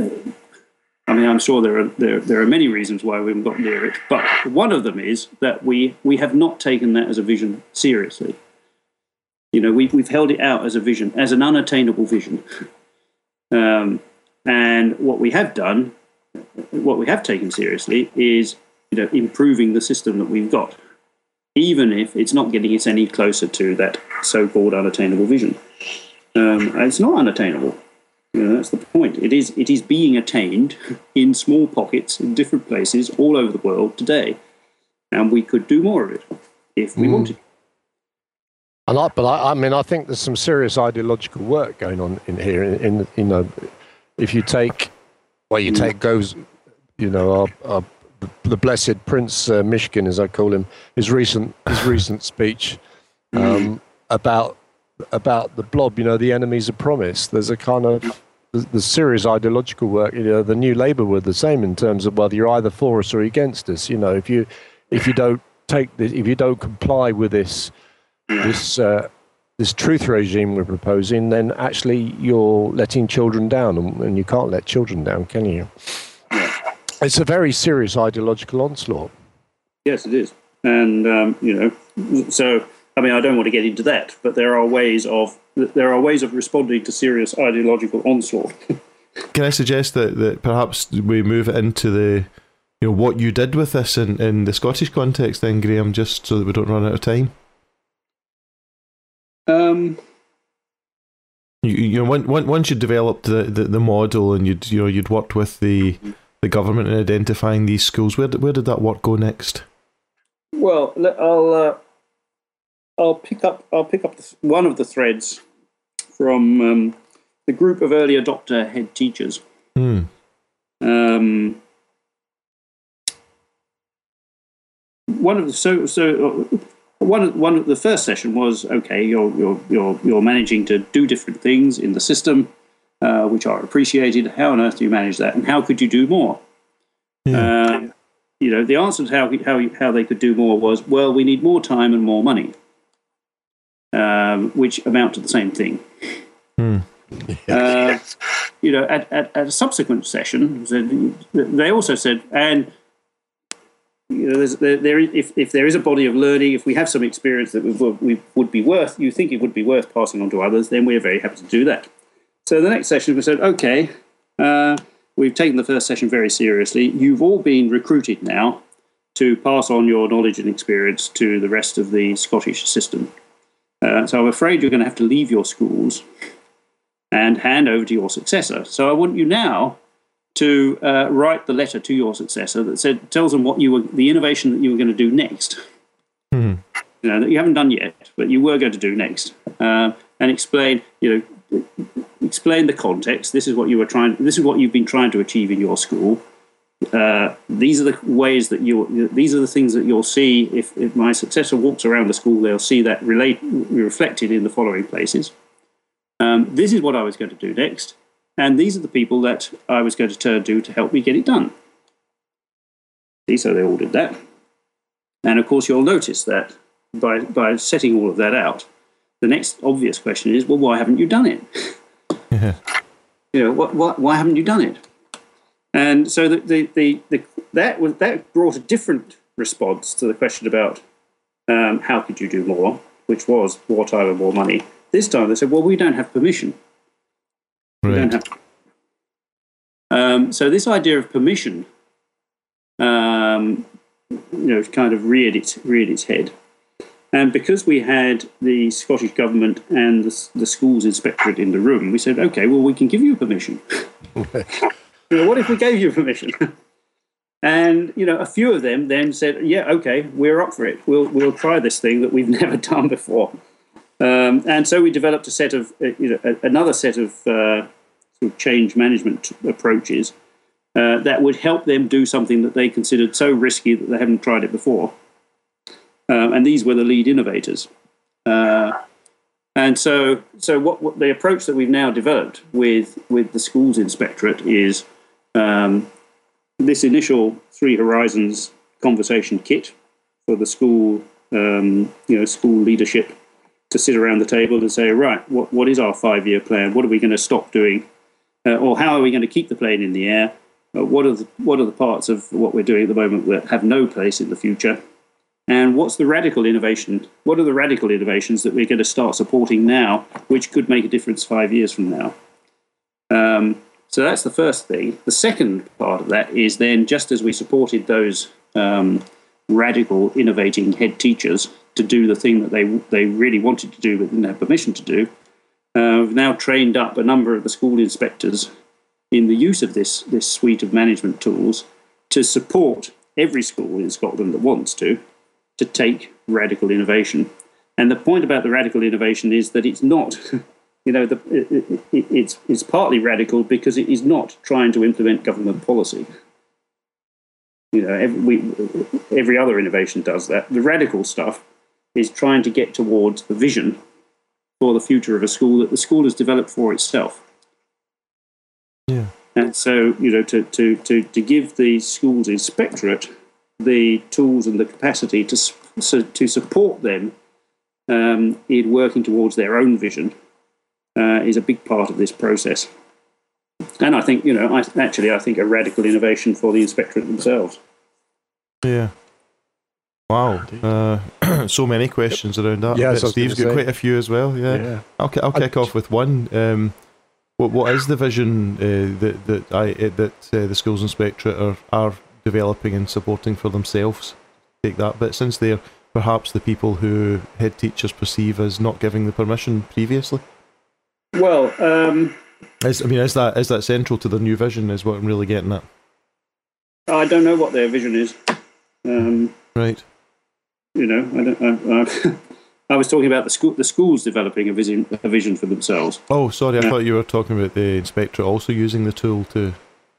I mean, I'm sure there are there there are many reasons why we haven't got near it, but one of them is that we we have not taken that as a vision seriously. You know, we've we've held it out as a vision, as an unattainable vision. Um, and what we have done, what we have taken seriously, is you know improving the system that we've got, even if it's not getting us any closer to that so-called unattainable vision. Um, and it's not unattainable. You know, that's the point. It is it is being attained in small pockets in different places all over the world today, and we could do more of it if we mm. wanted. And I, but I, I mean, I think there's some serious ideological work going on in here. In, in you know, if you take, well, you take goes, you know, our, our, the blessed Prince uh, Mishkin, as I call him, his recent his recent speech um, about about the blob. You know, the enemies of promise. There's a kind of the, the serious ideological work. You know, the New Labour were the same in terms of well, you're either for us or against us. You know, if you if you don't take this, if you don't comply with this. This uh, this truth regime we're proposing, then actually you're letting children down, and, and you can't let children down, can you? Yeah. It's a very serious ideological onslaught. Yes, it is, and um, you know, so I mean, I don't want to get into that, but there are ways of there are ways of responding to serious ideological onslaught. Can I suggest that, that perhaps we move it into the you know what you did with this in, in the Scottish context, then, Graham, just so that we don't run out of time. Um, you, you know, once you developed the, the, the model and you'd you know you'd worked with the the government in identifying these schools, where did, where did that work go next? Well, I'll uh, I'll pick up I'll pick up the, one of the threads from um, the group of early adopter head teachers. Hmm. Um, one of the so so. Uh, One, one of the first session was okay. You're you're you're you're managing to do different things in the system, uh, which are appreciated. How on earth do you manage that, and how could you do more? Yeah. Uh, you know, the answer to how how how they could do more was well, we need more time and more money, um, which amount to the same thing. Hmm. uh, you know, at, at at a subsequent session, they also said and. You know, there, there, if, if there is a body of learning, if we have some experience that we, we would be worth, you think it would be worth passing on to others, then we're very happy to do that. So the next session we said, okay, uh, we've taken the first session very seriously. You've all been recruited now to pass on your knowledge and experience to the rest of the Scottish system. Uh, so I'm afraid you're going to have to leave your schools and hand over to your successor. So I want you now to uh, write the letter to your successor that said tells them what you were, the innovation that you were going to do next. Mm-hmm. You know that you haven't done yet, but you were going to do next, uh, and explain. You know, explain the context. This is what you were trying. This is what you've been trying to achieve in your school. Uh, these are the ways that you. These are the things that you'll see if, if my successor walks around the school. They'll see that relate reflected in the following places. Um, this is what I was going to do next. And these are the people that I was going to turn to to help me get it done. See, so they all did that. And of course, you'll notice that by, by setting all of that out, the next obvious question is, well, why haven't you done it? Yeah. You know, what, what, why haven't you done it? And so the, the, the, the, that, was, that brought a different response to the question about um, how could you do more, which was more time and more money. This time they said, well, we don't have permission. Right. We don't have. Um, so this idea of permission, um, you know, kind of reared its reared its head, and because we had the Scottish government and the, the schools inspectorate in the room, we said, okay, well, we can give you permission. You know, what if we gave you permission? And you know, a few of them then said, yeah, okay, we're up for it. We'll we'll try this thing that we've never done before. Um, and so we developed a set of, uh, you know, another set of uh, sort of change management approaches uh, that would help them do something that they considered so risky that they hadn't tried it before. Um, and these were the lead innovators. Uh, and so, so what, what the approach that we've now developed with with the schools inspectorate is um, this initial Three Horizons conversation kit for the school, um, you know, school leadership to sit around the table and say, right, what what is our five-year plan? What are we going to stop doing, uh, or how are we going to keep the plane in the air? Uh, what are the what are the parts of what we're doing at the moment that have no place in the future? And what's the radical innovation? What are the radical innovations that we're going to start supporting now, which could make a difference five years from now? Um, so that's the first thing. The second part of that is then, just as we supported those um, radical, innovating head teachers to do the thing that they they really wanted to do but didn't have permission to do, uh, we've now trained up a number of the school inspectors in the use of this, this suite of management tools to support every school in Scotland that wants to, to take radical innovation. And the point about the radical innovation is that it's not, you know, the, it, it, it's, it's partly radical because it is not trying to implement government policy. You know, every, we, every other innovation does that. The radical stuff is trying to get towards the vision for the future of a school that the school has developed for itself. Yeah. And so, you know, to, to, to, to give the schools inspectorate the tools and the capacity to so, to support them um, in working towards their own vision uh, is a big part of this process. And I think, you know, I, actually, I think a radical innovation for the inspectorate themselves. Yeah. Wow. Uh, so many questions around that. Yeah, so Steve's got say. quite a few as well. Yeah. yeah. I'll I'll kick I, off with one. Um, what what is the vision uh, that that I that uh, the schools inspectorate are are developing and supporting for themselves? Take that bit, since they're perhaps the people who head teachers perceive as not giving the permission previously. Well, um, is, I mean, is that is that central to their new vision? Is what I'm really getting at. I don't know what their vision is. Um, right. You know, I don't. I, I, I was talking about the school, the schools developing a vision, a vision for themselves. Oh, sorry, I yeah. thought you were talking about the inspectorate also using the tool to.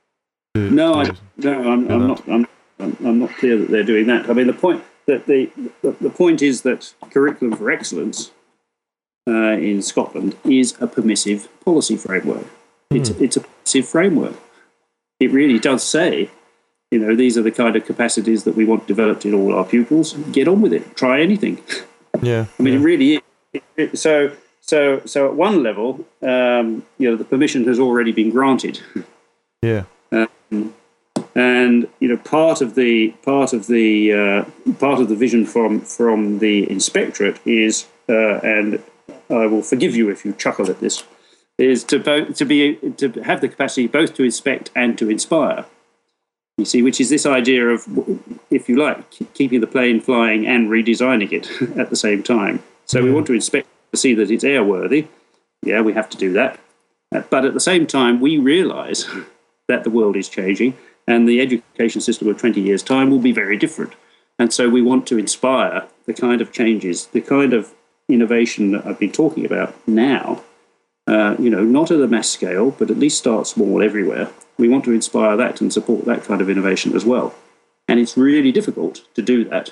to no, to I, no, I'm, I'm not. I'm, I'm not clear that they're doing that. I mean, the point that the the, the point is that Curriculum for Excellence uh, in Scotland is a permissive policy framework. It's Hmm. it's a permissive framework. It really does say, you know, these are the kind of capacities that we want developed in all our pupils. Get on with it. Try anything. Yeah. I mean, yeah. it really is. It, it, so, so, so at one level, um, you know, the permission has already been granted. Yeah. Um, and you know, part of the part of the uh, part of the vision from from the inspectorate is, uh, and I will forgive you if you chuckle at this, is to both to be to have the capacity both to inspect and to inspire. You see, which is this idea of, if you like, keeping the plane flying and redesigning it at the same time. So we want to inspect to see that it's airworthy. Yeah, we have to do that. Uh, but at the same time, we realise that the world is changing and the education system of twenty years' time will be very different. And so we want to inspire the kind of changes, the kind of innovation that I've been talking about now, uh, you know, not at a mass scale, but at least start small everywhere. We want to inspire that and support that kind of innovation as well. And it's really difficult to do that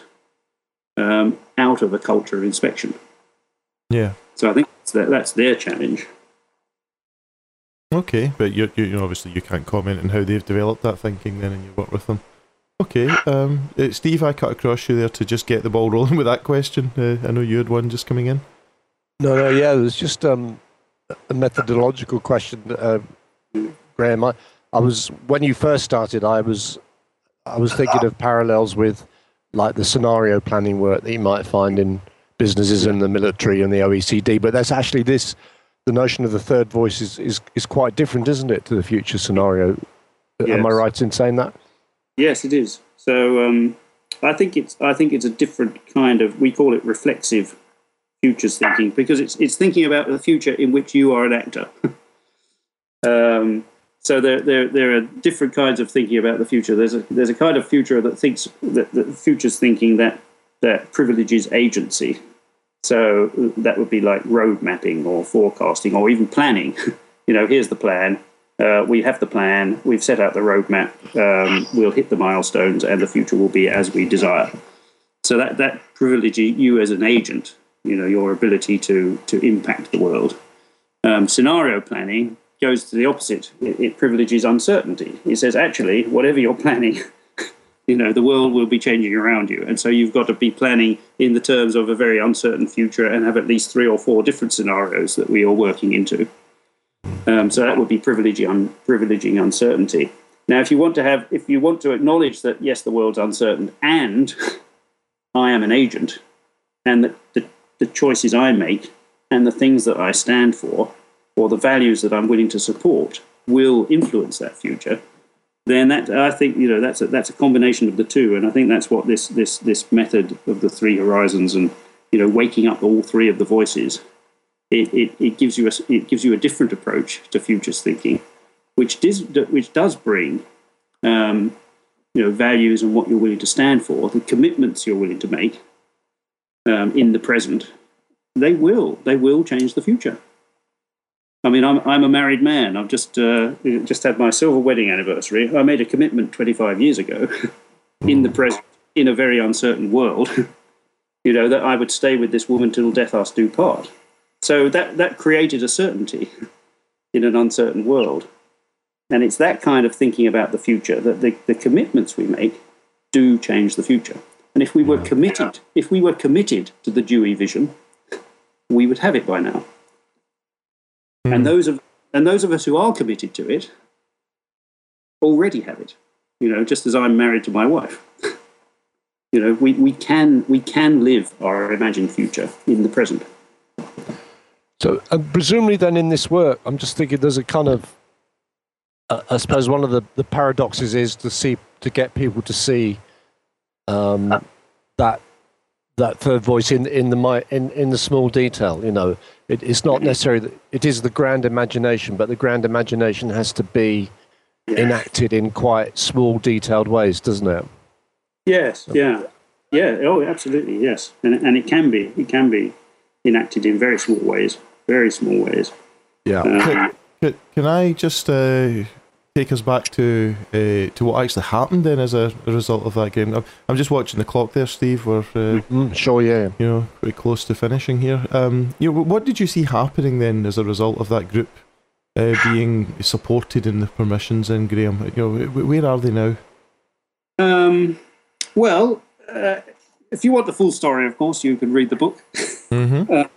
um, out of a culture of inspection. Yeah. So I think that's their, that's their challenge. Okay, but you you obviously you can't comment on how they've developed that thinking then, and you work with them. Okay, um, uh, Steve, I cut across you there to just get the ball rolling with that question. Uh, I know you had one just coming in. No, no, yeah, there's just um, a methodological question, uh, Graham. I, I was when you first started, I was I was thinking of parallels with like the scenario planning work that you might find in businesses in the military and the O E C D. But that's actually this. The notion of the third voice is, is, is quite different, isn't it, to the future scenario? Yes. Am I right in saying that? Yes, it is. So um, I think it's I think it's a different kind of, we call it reflexive futures thinking, because it's it's thinking about the future in which you are an actor. um, so there there there are different kinds of thinking about the future. There's a there's a kind of future that thinks that, that futures thinking that that privileges agency. So that would be like road mapping or forecasting or even planning. You know, here's the plan. Uh, we have the plan. We've set out the roadmap. Um, we'll hit the milestones, and the future will be as we desire. So that that privileges you as an agent. You know, your ability to to impact the world. Um, scenario planning goes to the opposite. It, it privileges uncertainty. It says, actually, whatever you're planning, you know, the world will be changing around you, and so you've got to be planning in the terms of a very uncertain future and have at least three or four different scenarios that we are working into. Um, so that would be privileging, un- privileging uncertainty. Now, if you want to have, if you want to acknowledge that yes, the world's uncertain, and I am an agent, and that the, the choices I make and the things that I stand for, or the values that I'm willing to support, will influence that future, then that I think you know that's a, that's a combination of the two, and I think that's what this this this method of the three horizons and you know waking up all three of the voices. It, it, it gives you a it gives you a different approach to futures thinking, which does which does bring um, you know values and what you're willing to stand for, the commitments you're willing to make um, in the present. They will they will change the future. I mean, I'm I'm a married man. I've just uh, just had my silver wedding anniversary. I made a commitment twenty-five years ago in the present, in a very uncertain world. You know that I would stay with this woman till death us do part. So that, that created a certainty in an uncertain world. And it's that kind of thinking about the future, that the, the commitments we make do change the future. And if we were committed, if we were committed to the Dewey vision, we would have it by now. Mm. And those of and those of us who are committed to it already have it. You know, just as I'm married to my wife. You know, we, we can we can live our imagined future in the present. So, uh, presumably then in this work, I'm just thinking there's a kind of, uh, I suppose one of the, the paradoxes is to see, to get people to see um, that that third voice in in the in, in the small detail. You know, it, it's not necessarily, it is the grand imagination, but the grand imagination has to be enacted in quite small, detailed ways, doesn't it? Yes, yeah. Yeah, oh, absolutely, yes. And, and it can be, it can be enacted in very small ways. Very small ways. Yeah. Um, can, can I just uh, take us back to uh, to what actually happened then as a, a result of that game? I'm, I'm just watching the clock there, Steve. We're uh, mm, sure, yeah. You know, pretty close to finishing here. Um, you know, what did you see happening then as a result of that group uh, being supported in the permissions? Then, Graham, you know, where are they now? Um. Well, uh, if you want the full story, of course, you can read the book. Mm-hmm. uh,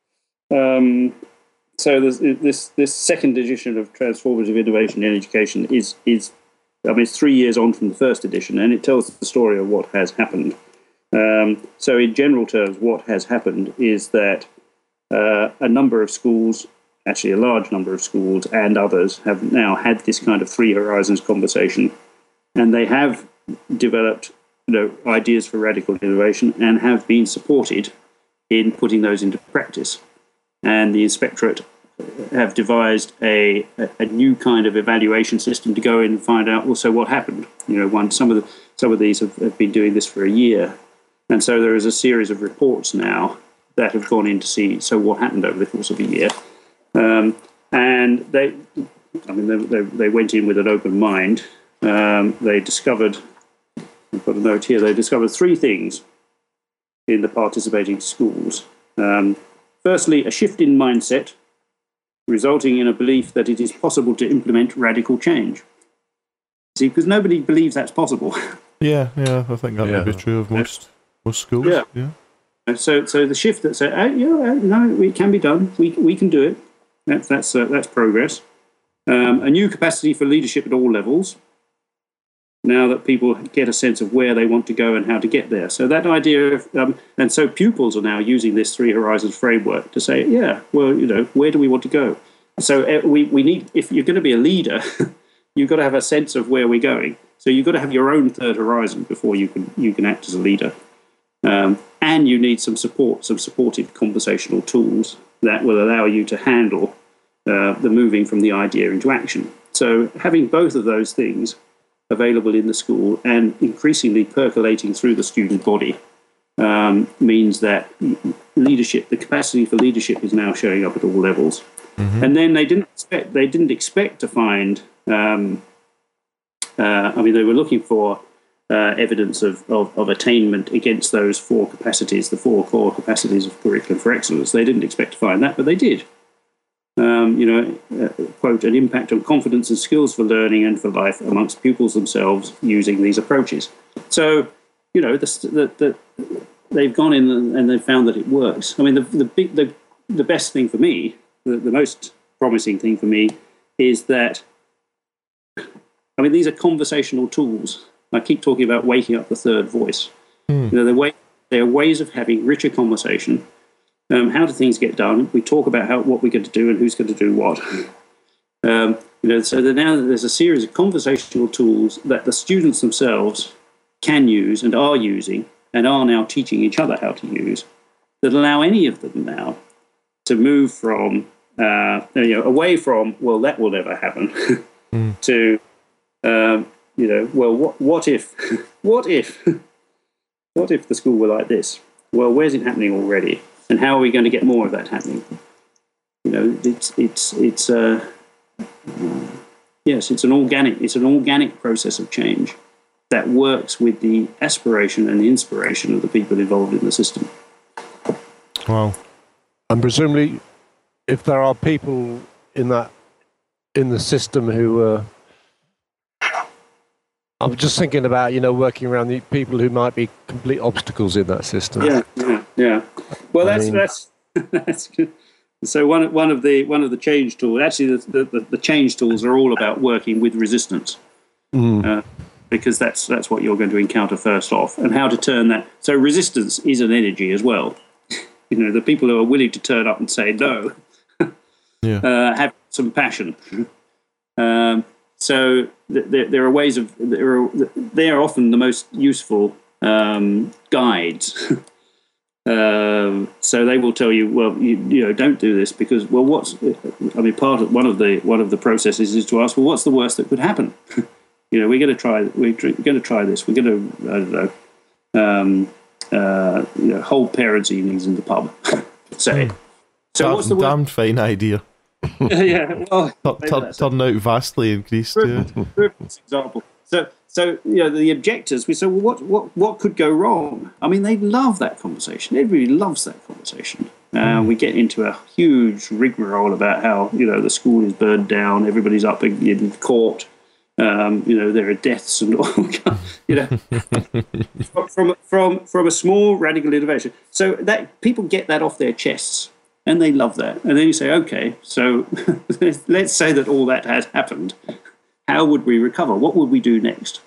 Um, so this, this this second edition of Transformative Innovation in Education is is I mean it's three years on from the first edition, and it tells the story of what has happened. Um, so in general terms, what has happened is that uh, a number of schools, actually a large number of schools and others, have now had this kind of three horizons conversation, and they have developed you know ideas for radical innovation and have been supported in putting those into practice. And the inspectorate have devised a, a, a new kind of evaluation system to go in and find out also what happened. You know, one some of the some of these have, have been doing this for a year, and so there is a series of reports now that have gone in to see so what happened over the course of a year. Um, and they, I mean, they, they, they went in with an open mind. Um, they discovered, I've got a note here. They discovered three things in the participating schools. Um, Firstly, a shift in mindset, resulting in a belief that it is possible to implement radical change. See, because nobody believes that's possible. Yeah, yeah, I think that yeah. would be true of most most schools. Yeah. yeah. So, so the shift that said, oh, yeah, no, it can be done. We we can do it. That's that's uh, that's progress. Um, a new capacity for leadership at all levels. Now that people get a sense of where they want to go and how to get there. So that idea of, um, and so pupils are now using this Three Horizons framework to say, yeah, well, you know, where do we want to go? So uh, we, we need, if you're going to be a leader, you've got to have a sense of where we're going. So you've got to have your own third horizon before you can you can act as a leader. Um, and you need some support, some supportive conversational tools that will allow you to handle uh, the moving from the idea into action. So having both of those things available in the school and increasingly percolating through the student body um, means that leadership, the capacity for leadership, is now showing up at all levels. Mm-hmm. And then they didn't expect they didn't expect to find. Um, uh, I mean, they were looking for uh, evidence of, of, of attainment against those four capacities, the four core capacities of curriculum for excellence. They didn't expect to find that, but they did. Um, you know, uh, quote, an impact on confidence and skills for learning and for life amongst pupils themselves using these approaches. So, you know, the, the, the, they've gone in and they've found that it works. I mean, the the big, the, the best thing for me, the, the most promising thing for me, is that, I mean, these are conversational tools. I keep talking about waking up the third voice. Mm. You know, they're, way, they're ways of having richer conversation. Um, how do things get done? We talk about how what we're going to do and who's going to do what. Um, you know, so that now there's a series of conversational tools that the students themselves can use and are using and are now teaching each other how to use, that allow any of them now to move from uh, you know away from, well, that will never happen mm. to um, you know well what what if what if what if the school were like this? Well, where's it happening already? And how are we going to get more of that happening? You know, it's it's it's uh, uh, yes, it's an organic it's an organic process of change that works with the aspiration and the inspiration of the people involved in the system. Wow! And presumably, if there are people in that in the system who uh, I'm just thinking about, you know, working around the people who might be complete obstacles in that system. Yeah, yeah, yeah. Well, that's I mean, that's that's good. So one one of the one of the change tools. Actually, the the, the change tools are all about working with resistance, mm. uh, because that's that's what you're going to encounter first off, and how to turn that. So resistance is an energy as well. You know, the people who are willing to turn up and say no, yeah. uh, have some passion. Um, so th- there, there are ways of there are they are often the most useful um, guides. Um, so they will tell you, well, you, you know, don't do this because, well, what's? I mean, part of one of the one of the processes is to ask, well, what's the worst that could happen? You know, we're going to try, we're going to try this. We're going to, I don't know, um, uh, you know, hold parents' evenings in the pub. Say, mm. so damn, what's the worst? Damn fine idea. Yeah, well, turn, turn out vastly increased. Yeah. Example. So. So, you know, the objectors, we say, well, what, what, what could go wrong? I mean, they love that conversation. Everybody loves that conversation. Uh, mm. We get into a huge rigmarole about how, you know, the school is burned down, everybody's up in, in court, um, you know, there are deaths and all, you know, from, from, from a small radical innovation. So that people get that off their chests and they love that. And then you say, okay, so let's say that all that has happened. How would we recover? What would we do next?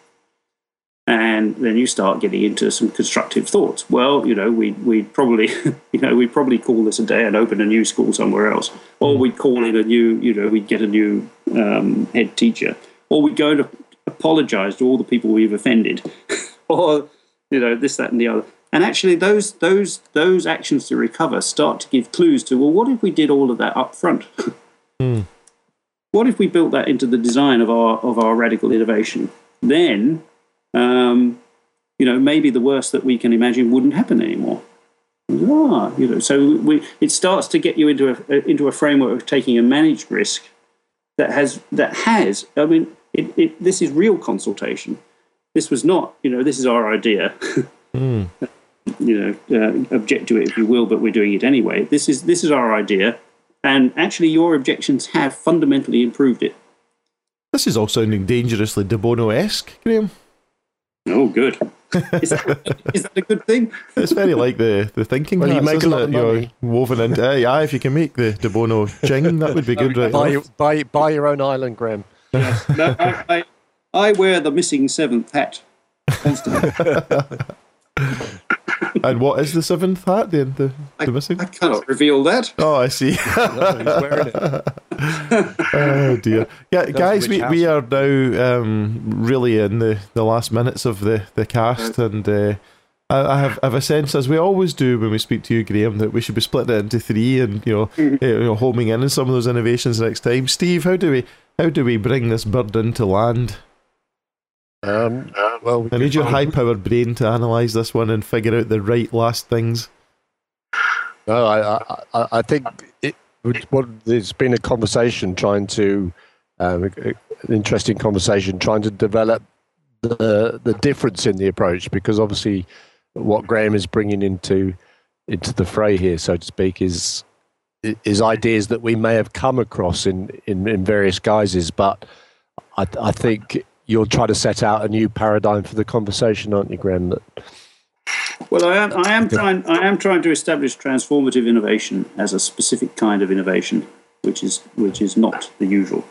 And then you start getting into some constructive thoughts. Well, you know, we we'd probably, you know, we'd probably call this a day and open a new school somewhere else, or we'd call in a new, you know, we'd get a new um, head teacher, or we'd go to apologise to all the people we've offended, or you know, this, that, and the other. And actually, those those those actions to recover start to give clues to, well, what if we did all of that up front? Mm. What if we built that into the design of our of our radical innovation? Then, um, you know, maybe the worst that we can imagine wouldn't happen anymore. Ah, you know, so we, it starts to get you into a into a framework of taking a managed risk that has that has. I mean, it, it, this is real consultation. This was not, you know, this is our idea. mm. You know, uh, object to it if you will, but we're doing it anyway. This is this is our idea. And actually, your objections have fundamentally improved it. This is all sounding dangerously De Bono-esque, Graham. Oh, good. Is that, is that a good thing? It's very like the, the thinking well, hats, you make isn't a lot it? of money. You're woven into. Uh, yeah, if you can make the De Bono ching, that would be good, right? Buy, buy, buy your own island, Graham. Yes. No, I, I, I wear the missing seventh hat constantly. And what is the seventh hat then? The, I, the missing? I cannot reveal that. Oh, I see. No, he's wearing it. Oh dear. Yeah, guys, we, we are now um, really in the, the last minutes of the, the cast, and uh, I, I have I have a sense, as we always do when we speak to you, Graham, that we should be splitting it into three, and you know, mm-hmm. you know, homing in on some of those innovations next time. Steve, how do we how do we bring this bird into land? Um, well, we I need your high-powered brain to analyse this one and figure out the right last things. No, I, I, I think it. What there's been a conversation trying to, um, an interesting conversation trying to develop the the difference in the approach, because obviously what Graham is bringing into into the fray here, so to speak, is is ideas that we may have come across in in, in various guises, but I, I think you'll try to set out a new paradigm for the conversation, aren't you, Graham? That, Well, I am. I am trying. I am trying to establish transformative innovation as a specific kind of innovation, which is which is not the usual.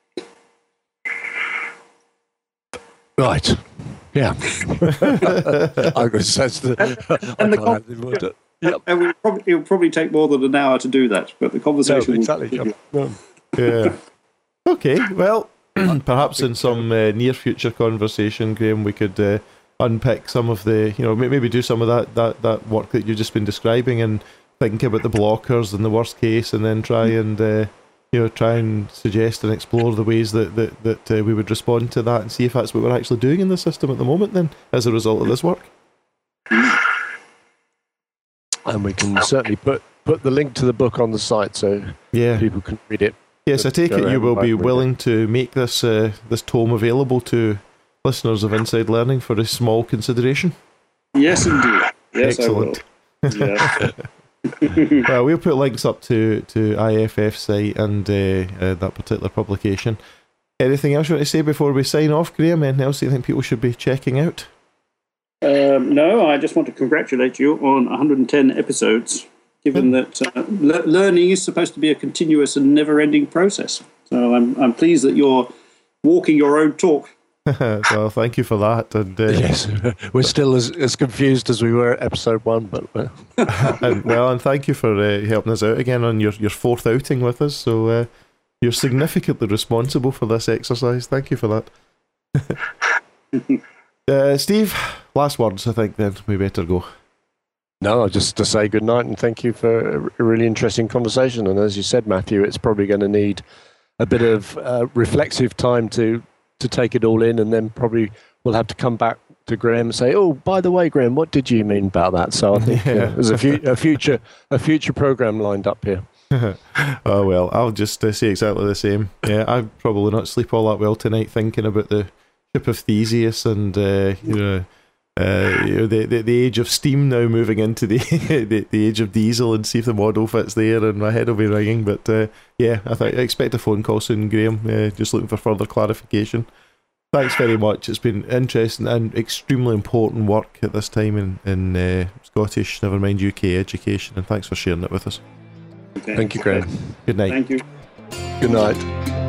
Right. Yeah. I guess that's the. And the con- yep. And we probably, it will probably take more than an hour to do that, but the conversation. No, exactly. Will, no. Yeah. Okay. Well, perhaps in some uh, near future conversation, Graham, we could. Uh, unpick some of the, you know, maybe do some of that, that, that work that you've just been describing and think about the blockers and the worst case, and then try and, uh, you know, try and suggest and explore the ways that, that, that uh, we would respond to that and see if that's what we're actually doing in the system at the moment then, as a result of this work. And we can certainly put, put the link to the book on the site so yeah. people can read it. Yes, I take it you will be willing to make this uh, this tome available to listeners of Inside Learning for a small consideration. Yes, indeed. Yes, excellent. I will. Yeah. Well, we'll put links up to, to I F F's site and uh, uh, that particular publication. Anything else you want to say before we sign off, Graham? Anything else you think people should be checking out? Um, no, I just want to congratulate you on one hundred ten episodes, given that uh, le- learning is supposed to be a continuous and never-ending process. So I'm I'm pleased that you're walking your own talk. Well, thank you for that. And uh, yes, we're still as, as confused as we were at episode one, but uh. and, well, and thank you for uh, helping us out again on your, your fourth outing with us. So uh, you're significantly responsible for this exercise. Thank you for that. uh, Steve, last words. I think then we better go. No, just to say good night and thank you for a really interesting conversation. And as you said, Matthew, it's probably going to need a bit of uh, reflexive time to. to take it all in, and then probably we'll have to come back to Graham and say, oh, by the way, Graham, what did you mean about that? So I think yeah. uh, there's a, fu- a future a future program lined up here. Oh, well, I'll just uh, say exactly the same. Yeah, I'll probably not sleep all that well tonight thinking about the ship of Theseus and, uh, you know, uh, you know the, the the age of steam now moving into the, the the age of diesel, and see if the model fits there, and my head will be ringing. But uh, yeah, I, th- I expect a phone call soon, Graham, uh, just looking for further clarification. Thanks very much. It's been interesting and extremely important work at this time in, in uh, Scottish, never mind U K education, and thanks for sharing it with us. Okay. Thank you, Graham. Good night. Thank you. Good night.